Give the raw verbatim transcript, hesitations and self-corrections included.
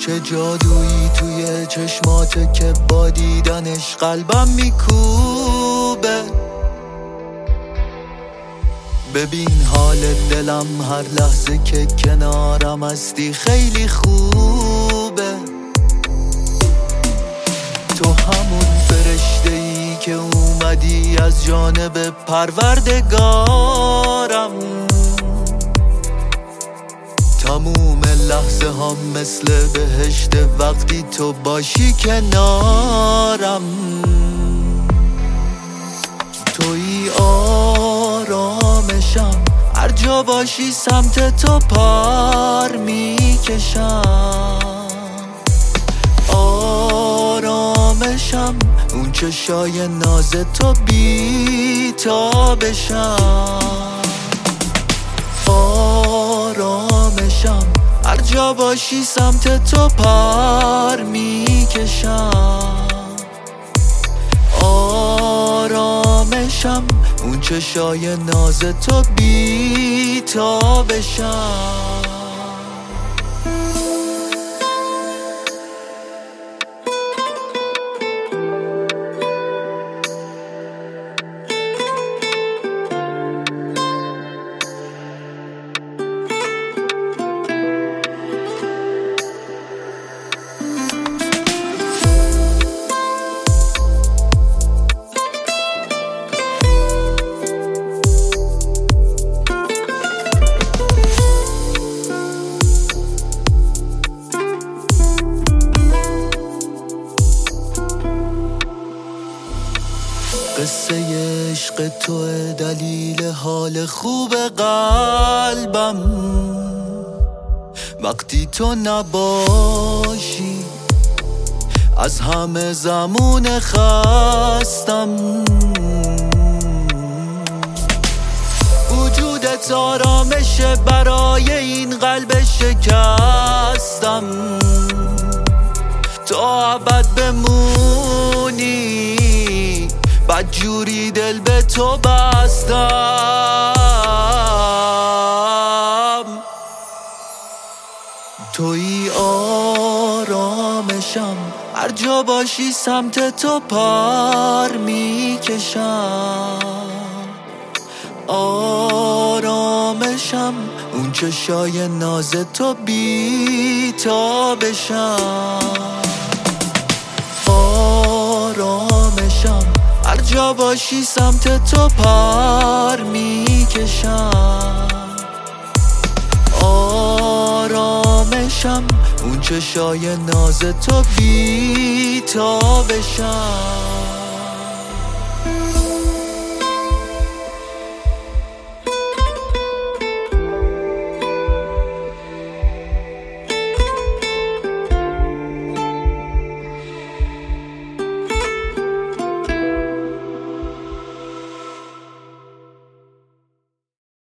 چه جادویی توی چشماته که با دیدنش قلبم میکوبه. ببین حال دلم هر لحظه که کنارم هستی خیلی خوبه. تو همون فرشته‌ای که اومدی از جانب پروردگارم. تموم لحظه هم مثل بهشت وقتی تو باشی کنارم. توی آرامشم، هر جا باشی سمت تو پر میکشم. آرامشم، اون چشای ناز تو بی تا بشم. آرامشم، هر جا باشی سمت تو پر میکشم. آرامشم، اون چشای ناز تو بی تا بشم. قصه عشق توه دلیل حال خوب قلبم. وقتی تو نباشی از همه زمون خستم. وجودت آرامشه برای این قلب شکستم. تا ابد بمونی بدجوری دل به تو بستم. توی آرامشم، هر جا باشی سمت تو پر میکشم. آرامشم، اون چشای ناز تو بی تا بشم. آرامشم، هر جا باشی سمت تو پر میکشم. آرامشم، اون چشای ناز تو بی تا بشم.